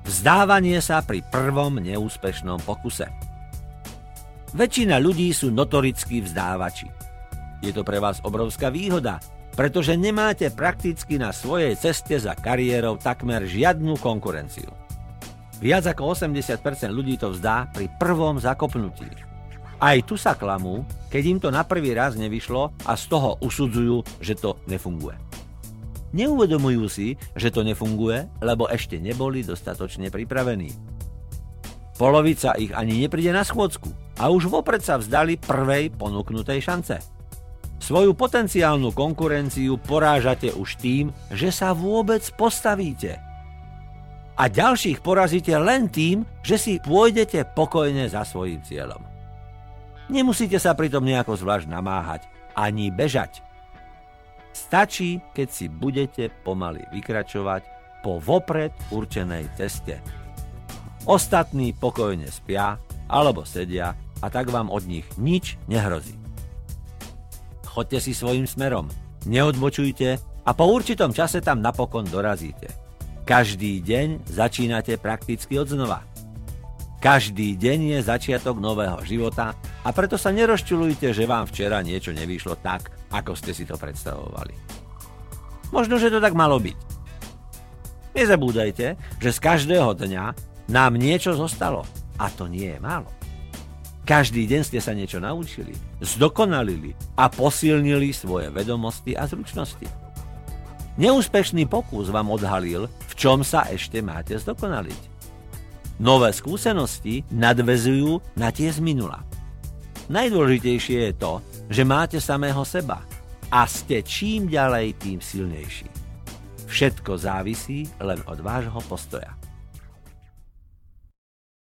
Vzdávanie sa pri prvom neúspešnom pokuse. Väčšina ľudí sú notorickí vzdávači. Je to pre vás obrovská výhoda, pretože nemáte prakticky na svojej ceste za kariérou takmer žiadnu konkurenciu. Viac ako 80% ľudí to vzdá pri prvom zakopnutí. Aj tu sa klamú, keď im to na prvý raz nevyšlo a z toho usudzujú, že to nefunguje. Neuvedomujú si, že to nefunguje, lebo ešte neboli dostatočne pripravení. Polovica ich ani nepríde na schôdzku a už vopred sa vzdali prvej ponúknutej šance. Svoju potenciálnu konkurenciu porážate už tým, že sa vôbec postavíte. A ďalších porazíte len tým, že si pôjdete pokojne za svojím cieľom. Nemusíte sa pritom nejako zvlášť namáhať, ani bežať. Stačí, keď si budete pomaly vykračovať po vopred určenej ceste. Ostatní pokojne spia alebo sedia a tak vám od nich nič nehrozí. Choďte si svojím smerom, neodbočujte a po určitom čase tam napokon dorazíte. Každý deň začínate prakticky odznova. Každý deň je začiatok nového života a preto sa nerozčuľujte, že vám včera niečo nevyšlo tak, ako ste si to predstavovali. Možno, že to tak malo byť. Nezabúdajte, že z každého dňa nám niečo zostalo a to nie je málo. Každý deň ste sa niečo naučili, zdokonalili a posilnili svoje vedomosti a zručnosti. Neúspešný pokus vám odhalil, v čom sa ešte máte zdokonaliť. Nové skúsenosti nadväzujú na tie z minula. Najdôležitejšie je to, že máte samého seba a ste čím ďalej, tým silnejší. Všetko závisí len od vášho postoja.